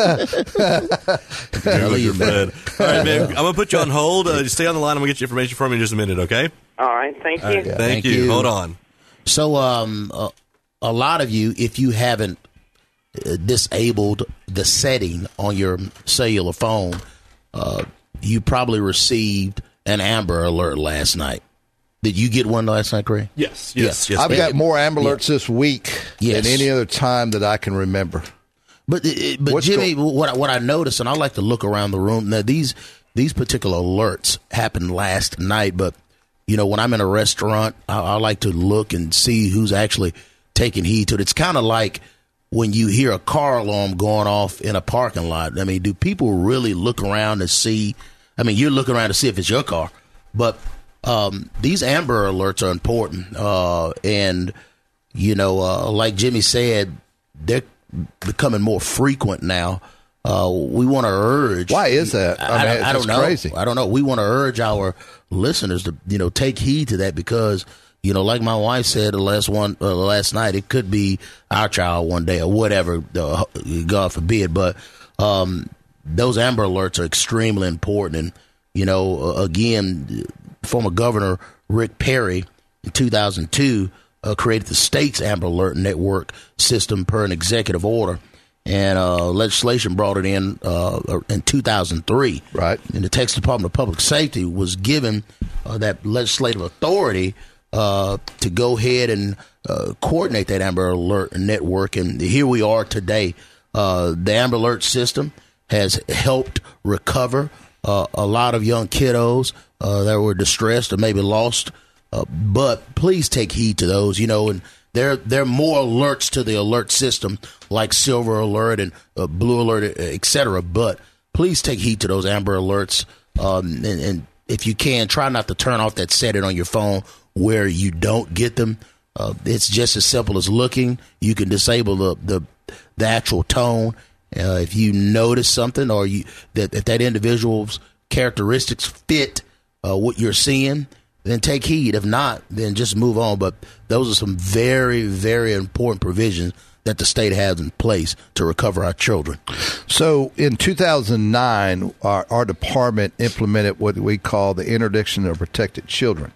S11: me.
S2: Google your bed. All right, man. I'm going to put you on hold. Uh, just stay on the line. I'm going to get you information from you in just a minute, okay?
S14: All right, thank you.
S2: All right, thank,
S11: Thank
S2: you.
S11: you.
S2: Hold on.
S11: So, um, uh, a lot of you, if you haven't uh, disabled the setting on your cellular phone, uh, you probably received an Amber Alert last night. Did you get one last night, Craig?
S2: Yes, yes, yes.
S3: I've
S2: man.
S3: got more Amber Alerts this week
S11: Yes.
S3: than any other time that I can remember.
S11: But it- but
S3: What's
S11: Jimmy, what I- what I noticed, and I like to look around the room. Now these these particular alerts happened last night, but you know when I'm in a restaurant, I, I like to look and see who's actually taking heed to it. It's kind of like when you hear a car alarm going off in a parking lot. I mean, do people really look around to see? I mean, you're looking around to see if it's your car, but um, these Amber Alerts are important, uh, and you know, uh, like Jimmy said, they're becoming more frequent now. Uh, we want to urge.
S3: Why is that? I
S11: I,
S3: mean,
S11: I,
S3: it's
S11: I don't
S3: just
S11: know.
S3: crazy.
S11: I don't know. We want to urge our listeners to, you know, take heed to that because, you know, like my wife said the last one uh, last night, it could be our child one day or whatever. Uh, God forbid. But um, those Amber Alerts are extremely important. And you know, uh, again, former Governor Rick Perry in two thousand two. Uh, created the state's Amber Alert network system per an executive order, and uh, legislation brought it in uh, in two thousand three.
S3: Right.
S11: And the Texas Department of Public Safety was given uh, that legislative authority uh, to go ahead and uh, coordinate that Amber Alert network. And here we are today. Uh, the Amber Alert system has helped recover uh, a lot of young kiddos uh, that were distressed or maybe lost. Uh, but please take heed to those, you know, and there there are more alerts to the alert system like Silver Alert and uh, Blue Alert, et cetera. But please take heed to those Amber Alerts. Um, and, and if you can, try not to turn off that setting on your phone where you don't get them. Uh, it's just as simple as looking. You can disable the, the, the actual tone. Uh, if you notice something or you that if that individual's characteristics fit uh, what you're seeing, then take heed. If not, then just move on. But those are some very, very important provisions that the state has in place to recover our children.
S3: So in two thousand nine, our, our department implemented what we call the Interdiction of Protected Children.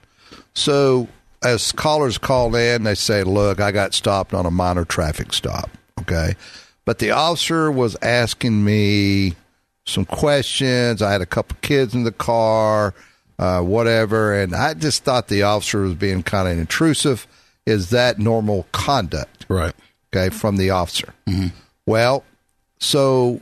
S3: So as callers call in, they say, look, I got stopped on a minor traffic stop, okay? But the officer was asking me some questions. I had a couple kids in the car, Uh, whatever, and I just thought the officer was being kind of intrusive. Is that normal conduct?
S11: Right.
S3: Okay, from the officer. Mm-hmm. Well, so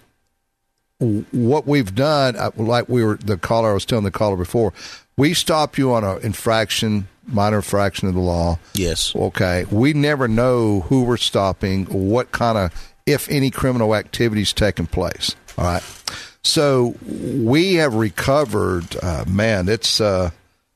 S3: w- what we've done, uh, like we were, the caller, I was telling the caller before, we stop you on an infraction, minor infraction of the law.
S11: Yes.
S3: Okay. We never know who we're stopping, what kind of, if any, criminal activities taking place. All right. So we have recovered, uh, man, it's uh,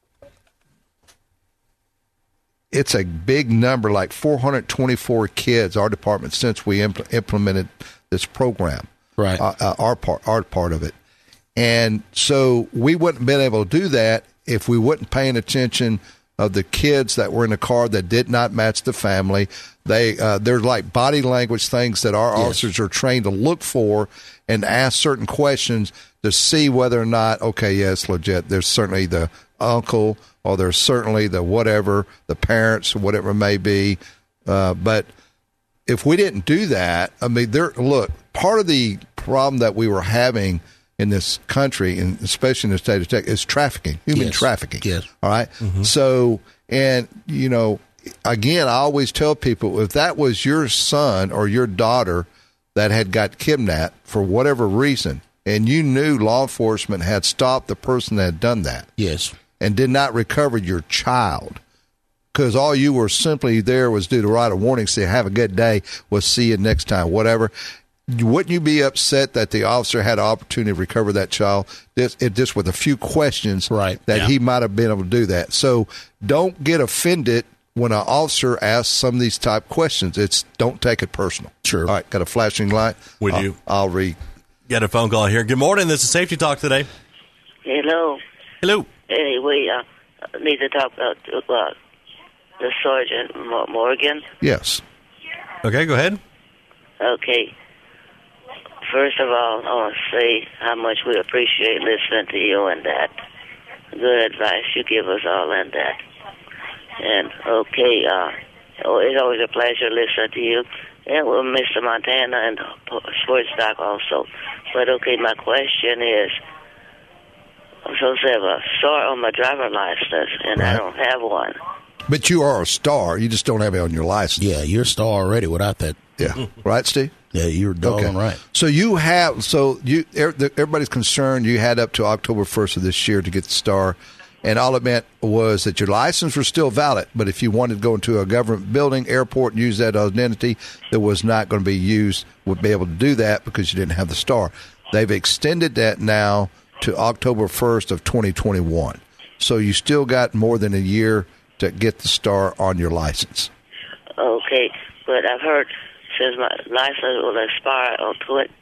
S3: it's a big number, like four hundred twenty-four kids, our department, since we impl- implemented this program,
S11: right?
S3: Uh, uh, our part, our part of it. And so we wouldn't have been able to do that if we weren't paying attention of the kids that were in the car that did not match the family. They uh, they're like body language things that our
S11: Yes.
S3: officers are trained to look for and ask certain questions to see whether or not, okay, yes, legit. There's certainly the uncle or there's certainly the whatever, the parents, whatever it may be. Uh, but if we didn't do that, I mean, there. Look, part of the problem that we were having in this country, and especially in the state of Texas, is trafficking, human
S11: Yes.
S3: trafficking.
S11: Yes.
S3: All right?
S11: Mhm.
S3: So, and, you know, again, I always tell people, if that was your son or your daughter that had got kidnapped for whatever reason, and you knew law enforcement had stopped the person that had done that,
S11: yes,
S3: and did not recover your child, because all you were simply there was due to write a warning, say, have a good day, we'll see you next time, whatever. Wouldn't you be upset that the officer had an opportunity to recover that child just, it, just with a few questions,
S11: right,
S3: that
S11: yeah.
S3: he might have been able to do that? So don't get offended when an officer asks some of these type questions. It's don't take it personal.
S11: Sure.
S3: All right, got a flashing light?
S2: We
S3: I'll,
S2: do.
S3: I'll read.
S2: Got a phone call here. Good morning. This is Safety Talk today.
S15: Hello.
S2: Hello.
S15: Anyway, uh, I need to talk about uh, the Sergeant Morgan.
S3: Yes.
S2: Okay, go ahead.
S15: Okay. First of all, I want to say how much we appreciate listening to you and that. Good advice you give us all and that. And, okay, uh, oh, it's always a pleasure listening to you. And with Mister Montana and Sports Doc also. But, okay, my question is, I'm supposed to have a star on my driver license, and right. I don't have one.
S3: But you are a star. You just don't have it on your license.
S11: Yeah, you're a star already without that.
S3: Yeah. Right, Steve?
S11: Yeah, you're doggone
S3: okay.
S11: right.
S3: So you have, so you, everybody's concerned you had up to October first of this year to get the star, and all it meant was that your license was still valid, but if you wanted to go into a government building, airport, and use that identity, that was not going to be used, would be able to do that because you didn't have the star. They've extended that now to October first of twenty twenty-one. So you still got more than a year to get the star on your license.
S15: Okay, but I've heard since my license will expire on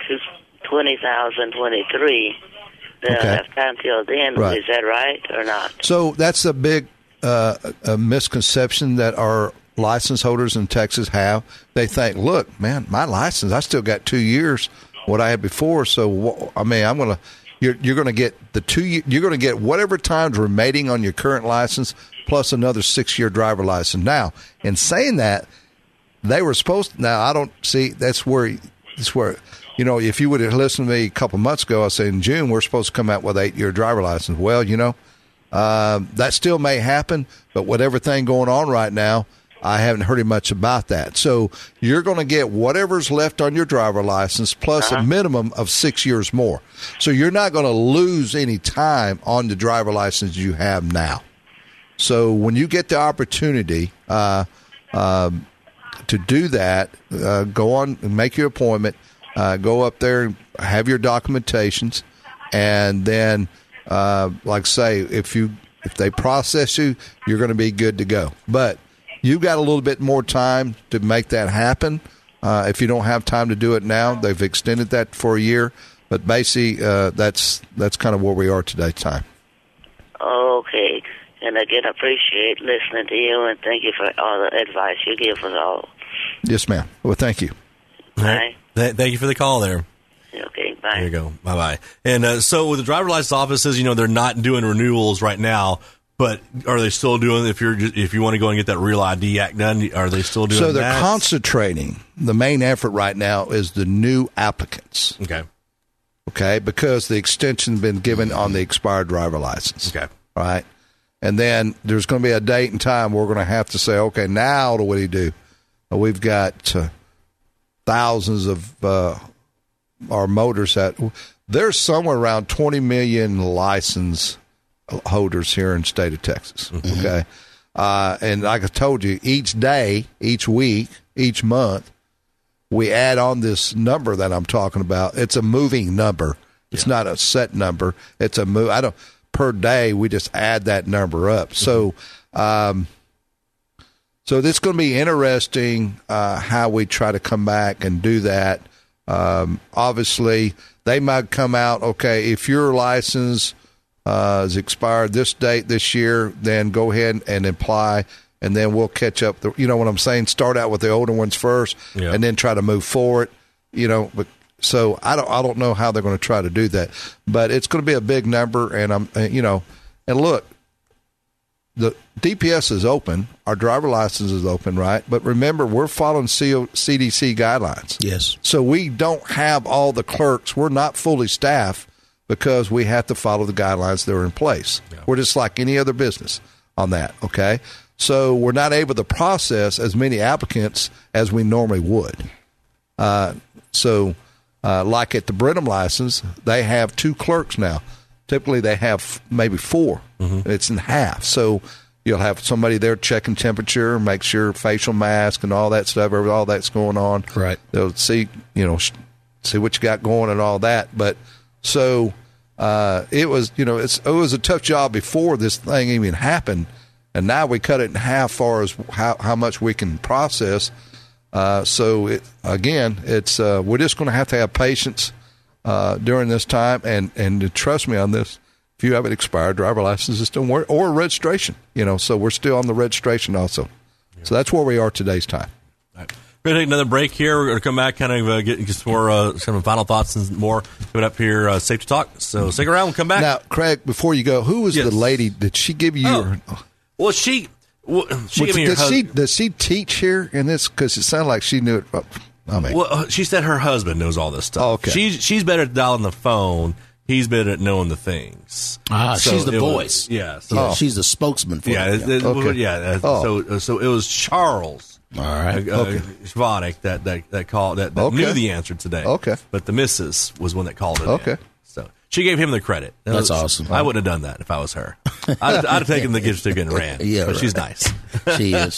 S15: twenty thousand twenty-three, then
S3: okay.
S15: I have time till then.
S3: Right.
S15: Is that right or not?
S3: So that's a big uh, a misconception that our license holders in Texas have. They think, look, man, my license, I still got two years what I had before. So, I mean, I'm going to, you're, you're going to get the two, you're going to get whatever time's remaining on your current license plus another six-year driver license. Now, in saying that, they were supposed to, now I don't see, that's where, that's where, you know, if you would have listened to me a couple months ago, I said in June, we're supposed to come out with an eight-year driver license. Well, you know, uh, that still may happen, but with everything going on right now, I haven't heard much about that. So you're going to get whatever's left on your driver license plus uh-huh. a minimum of six years more. So you're not going to lose any time on the driver license you have now. So when you get the opportunity uh, uh, to do that, uh, go on and make your appointment, uh, go up there and have your documentations, and then, uh, like I say, if you if they process you, you're going to be good to go. But you've got a little bit more time to make that happen. Uh, if you don't have time to do it now, they've extended that for a year. But basically, uh, that's that's kind of where we are today, time.
S15: Okay. And again, I appreciate listening to you, and thank you for all the advice you give us all.
S3: Yes, ma'am. Well, thank you.
S15: Bye.
S2: Th- thank you for the call there.
S15: Okay, bye.
S2: There you go. Bye-bye. And uh, so with the driver license offices, you know, they're not doing renewals right now. But are they still doing, if you're just, if you want to go and get that Real I D Act done, are they still doing that?
S3: So they're that? concentrating. The main effort right now is the new applicants.
S2: Okay.
S3: Okay, because the extension's been given on the expired driver license.
S2: Okay.
S3: All right. And then there's going to be a date and time where we're going to have to say, okay, now what do we do? Well, we've got uh, thousands of uh, our motors that there's somewhere around twenty million license holders here in the state of Texas. Mm-hmm. Okay. Uh, and like I told you, each day, each week, each month, we add on this number that I'm talking about. It's a moving number. It's yeah. not a set number. It's a move. I don't, per day, we just add that number up. Mm-hmm. So, um, so this is going to be interesting, uh, how we try to come back and do that. Um, obviously they might come out, okay, if your license, Uh, is expired this date this year, then go ahead and apply, and then we'll catch up. The, you know what I'm saying? Start out with the older ones first, yeah. and then try to move forward. You know, but so I don't I don't know how they're going to try to do that, but it's going to be a big number, and I'm you know, and look, the D P S is open, our driver license is open, right? But remember, we're following C D C guidelines.
S11: Yes,
S3: so we don't have all the clerks. We're not fully staffed, because we have to follow the guidelines that are in place. Yeah. We're just like any other business on that, okay? So we're not able to process as many applicants as we normally would. Uh, so uh, like at the Brenham license, they have two clerks now. Typically they have maybe four. Mm-hmm. It's in half. So you'll have somebody there checking temperature, make sure facial mask and all that stuff, all that's going on.
S11: Right.
S3: They'll see, you know, see what you got going and all that. But so uh, it was, you know, it's, it was a tough job before this thing even happened. And now we cut it in half as far as how, how much we can process. Uh, so, it, again, it's uh, we're just going to have to have patience uh, during this time. And, and trust me on this, if you have an expired driver license, don't work, or registration. You know, so we're still on the registration also. Yeah. So that's where we are today's time.
S2: All right. We're going to take another break here. We're going to come back, kind of uh, get, get some more uh, some final thoughts and more coming up here. Uh, Safety Talk. So stick around. We'll come back.
S3: Now, Craig, before you go, who was yes. the lady? Did she give you?
S2: Oh.
S3: Your,
S2: Well, she, well, she gave me her
S3: does, she, does she teach here in this? Because it sounded like she knew it. I mean,
S2: well, she said her husband knows all this stuff.
S3: Oh, okay.
S2: She's, she's better at dialing the phone. He's better at knowing the things.
S11: Ah,
S2: so
S11: she's the
S2: Was,
S11: voice.
S2: yeah. So,
S11: yeah, she's the spokesman for
S2: yeah,
S11: it.
S2: It,
S3: okay.
S2: yeah. Uh,
S3: oh.
S2: So, so it was Charles.
S11: All right.
S2: Uh,
S3: okay.
S2: Shvanik that, that, that called, that, that
S3: okay.
S2: knew the answer today.
S3: Okay.
S2: But the missus was one that called it.
S3: Okay.
S2: In. So she gave him the credit. That
S11: That's
S2: was,
S11: awesome.
S2: I wouldn't have done that if I was her. I'd, I'd have taken the gift certificate and ran.
S11: Yeah,
S2: but
S11: right.
S2: she's nice.
S11: She is.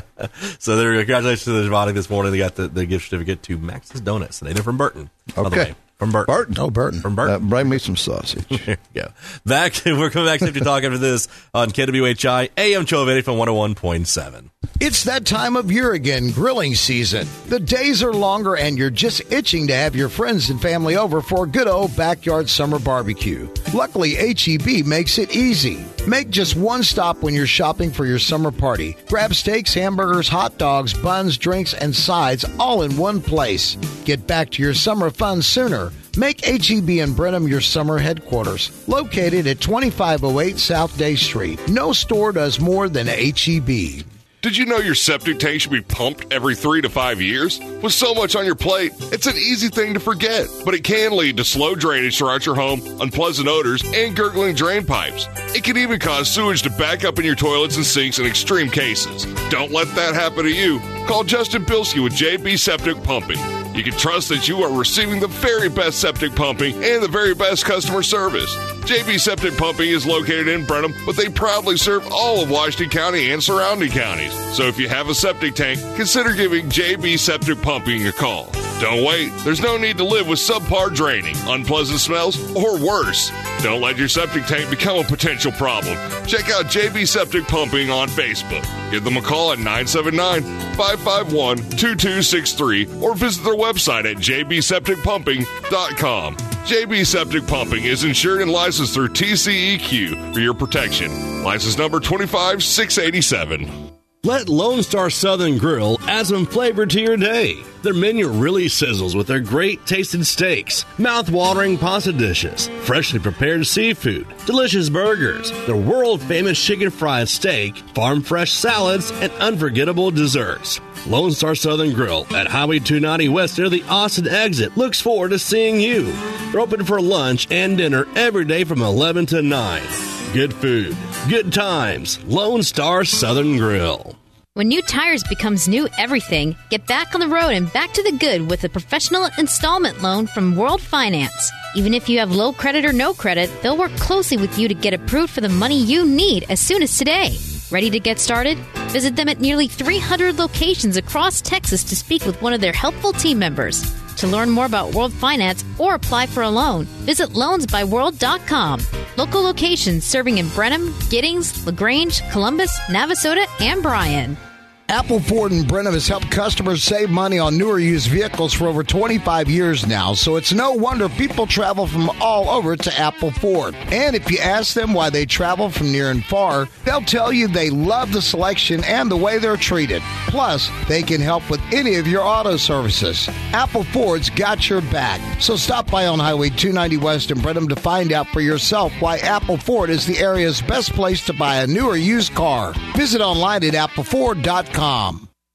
S2: So there, congratulations to the Shvanik this morning. They got the, the gift certificate to Max's Donuts today. They're from Burton. By the
S3: Okay.
S2: way. From Burton.
S3: Burton.
S11: Oh, Burton.
S2: From Burton.
S3: Uh, bring me some sausage.
S2: There you go. Back, we're coming back to Safety Talk after this on K W H I A M twelve eighty from one oh one point seven.
S4: It's that time of year again, grilling season. The days are longer and you're just itching to have your friends and family over for a good old backyard summer barbecue. Luckily, H E B makes it easy. Make just one stop when you're shopping for your summer party. Grab steaks, hamburgers, hot dogs, buns, drinks, and sides all in one place. Get back to your summer fun sooner. Make H E B in Brenham your summer headquarters. Located at twenty-five oh eight South Day Street. No store does more than H E B.
S8: Did you know your septic tank should be pumped every three to five years? With so much on your plate, it's an easy thing to forget, but it can lead to slow drainage throughout your home, unpleasant odors, and gurgling drain pipes. It can even cause sewage to back up in your toilets and sinks in extreme cases. Don't let that happen to you. Call Justin Bilski with J B Septic Pumping. You can trust that you are receiving the very best septic pumping and the very best customer service. J B Septic Pumping is located in Brenham, but they proudly serve all of Washington County and surrounding counties. So if you have a septic tank, consider giving J B Septic Pumping a call. Don't wait. There's no need to live with subpar draining, unpleasant smells, or worse. Don't let your septic tank become a potential problem. Check out J B Septic Pumping on Facebook. Give them a call at nine seven nine, five five one, two two six three or visit their website at j b septic pumping dot com. J B Septic Pumping is insured and licensed through T C E Q for your protection. License number two five six eight seven.
S16: Let Lone Star Southern Grill add some flavor to your day. Their menu really sizzles with their great tasting steaks, mouth-watering pasta dishes, freshly prepared seafood, delicious burgers, their world-famous chicken fried steak, farm-fresh salads, and unforgettable desserts. Lone Star Southern Grill at Highway two ninety West near the Austin exit looks forward to seeing you. They're open for lunch and dinner every day from eleven to nine. Good food, good times. Lone Star Southern Grill.
S17: When new tires becomes new everything, get back on the road and back to the good with a professional installment loan from World Finance. Even if you have low credit or no credit, they'll work closely with you to get approved for the money you need as soon as today. Ready to get started? Visit them at nearly three hundred locations across Texas to speak with one of their helpful team members. To learn more about World Finance or apply for a loan, visit loans by world dot com. Local locations serving in Brenham, Giddings, LaGrange, Columbus, Navasota, and Bryan.
S4: Apple Ford in Brenham has helped customers save money on newer used vehicles for over twenty-five years now, so it's no wonder people travel from all over to Apple Ford. And if you ask them why they travel from near and far, they'll tell you they love the selection and the way they're treated. Plus, they can help with any of your auto services. Apple Ford's got your back. So stop by on Highway two ninety West in Brenham to find out for yourself why Apple Ford is the area's best place to buy a new or used car. Visit online at apple ford dot com.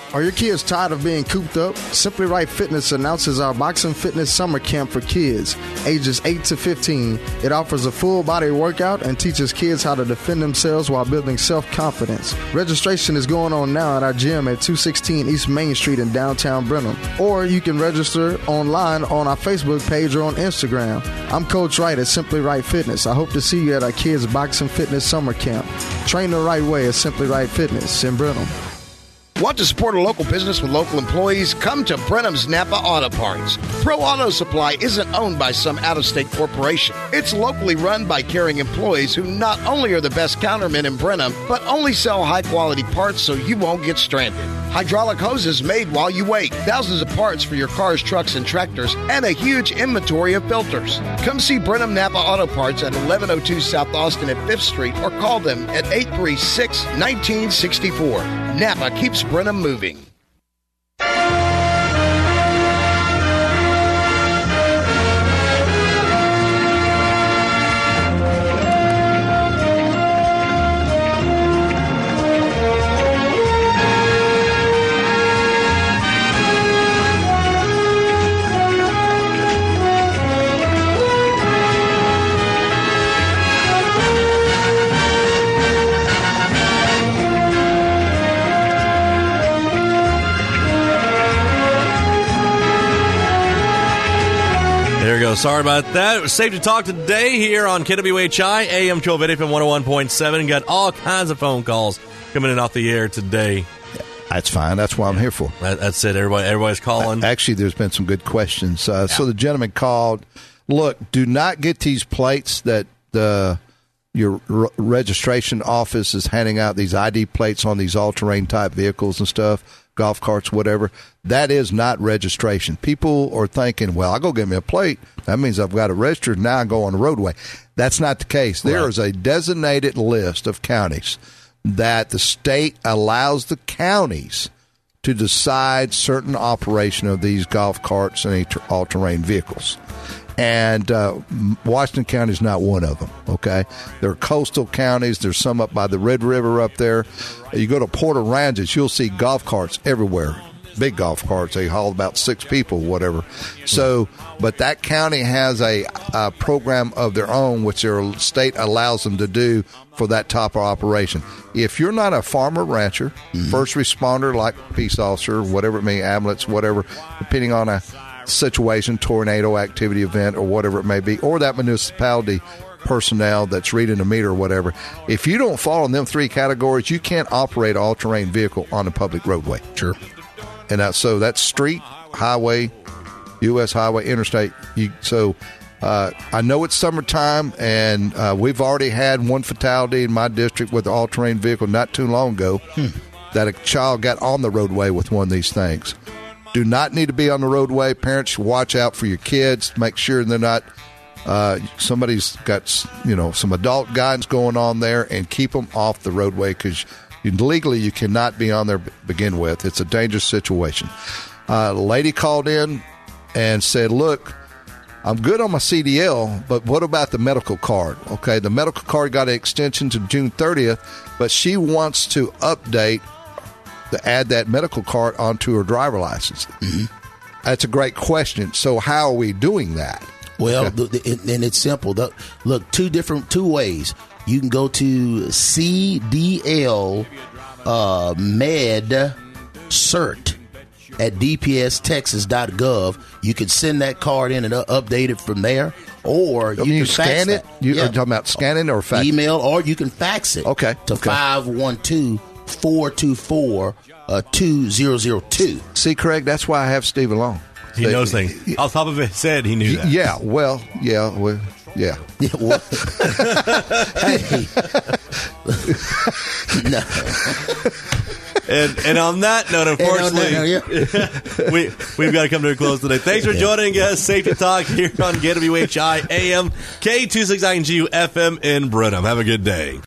S18: Are your kids tired of being cooped up? Simply Right Fitness announces our Boxing Fitness Summer Camp for kids ages eight to fifteen. It offers a full body workout and teaches kids how to defend themselves while building self-confidence. Registration is going on now at our gym at two sixteen East Main Street in downtown Brenham. Or you can register online on our Facebook page or on Instagram. I'm Coach Wright at Simply Right Fitness. I hope to see you at our kids' Boxing Fitness Summer Camp. Train the right way at Simply Right Fitness in Brenham.
S4: Want to support a local business with local employees? Come to Brenham's Napa Auto Parts. Pro Auto Supply isn't owned by some out-of-state corporation. It's locally run by caring employees who not only are the best countermen in Brenham, but only sell high-quality parts so you won't get stranded. Hydraulic hoses made while you wait. Thousands of parts for your cars, trucks, and tractors, and a huge inventory of filters. Come see Brenham Napa Auto Parts at eleven oh two South Austin at fifth Street or call them at eight three six, one nine six four. Napa keeps Brenham moving.
S2: There we go. Sorry about that. It was Safety Talk today here on K W H I, A M twelve eighty F M one oh one point seven. Got all kinds of phone calls coming in off the air today.
S3: That's fine. That's what I'm here for.
S2: That, that's it. Everybody, everybody's calling.
S3: Actually, there's been some good questions. Uh, yeah. So the gentleman called. Look, do not get these plates that the your re- registration office is handing out, these I D plates on these all-terrain type vehicles and stuff, golf carts, whatever. That is not registration. People are thinking, well, I'll go get me a plate. That means I've got it registered. Now I go on the roadway. That's not the case. There right. is a designated list of counties that the state allows the counties to decide certain operation of these golf carts and all-terrain vehicles. And uh, Washington County is not one of them, okay? There are coastal counties. There's some up by the Red River up there. You go to Port Aransas, you'll see golf carts everywhere, big golf carts. They haul about six people, whatever. So, but that county has a, a program of their own, which their state allows them to do for that type of operation. If you're not a farmer rancher, mm-hmm. first responder like peace officer, whatever it may, ambulance, whatever, depending on a situation, tornado activity event or whatever it may be, or that municipality personnel that's reading the meter or whatever, if you don't fall in them three categories, you can't operate an all-terrain vehicle on a public roadway.
S11: Sure.
S3: And that, so that's street, highway, U S highway, interstate. You, so uh, I know it's summertime, and uh, we've already had one fatality in my district with an all-terrain vehicle not too long ago hmm. that a child got on the roadway with one of these things. Do not need to be on the roadway. Parents should watch out for your kids. Make sure they're not uh, somebody's got, you know, some adult guidance going on there, and keep them off the roadway because legally you cannot be on there to begin with. It's a dangerous situation. Uh, a lady called in and said, look, I'm good on my C D L, but what about the medical card? Okay, the medical card got an extension to June thirtieth, but she wants to update to add that medical card onto her driver license. Mm-hmm. That's a great question. So how are we doing that?
S11: Well, okay. the, the, and it's simple. The, look, two different two ways. You can go to C D L uh, Med Cert at D P S Texas dot gov. You can send that card in and uh, update it from there, or you, you can
S3: scan
S11: fax
S3: it. You
S11: yeah.
S3: are talking about scanning or fax?
S11: Email, or you can fax it.
S3: Okay.
S11: To
S3: okay.
S11: five one two four two four two zero zero two.
S3: See, Craig, that's why I have Steve along.
S2: He they, knows things. On top of his head, he knew that.
S3: Yeah, well, yeah, well, yeah.
S11: yeah well, hey. no.
S2: And, and on that note, unfortunately,
S11: no, yeah.
S2: we, we've got to come to a close today. Thanks for joining us. Safety Talk here on K W H I A M K two sixty-nine G U F M in Brenham. Have a good day.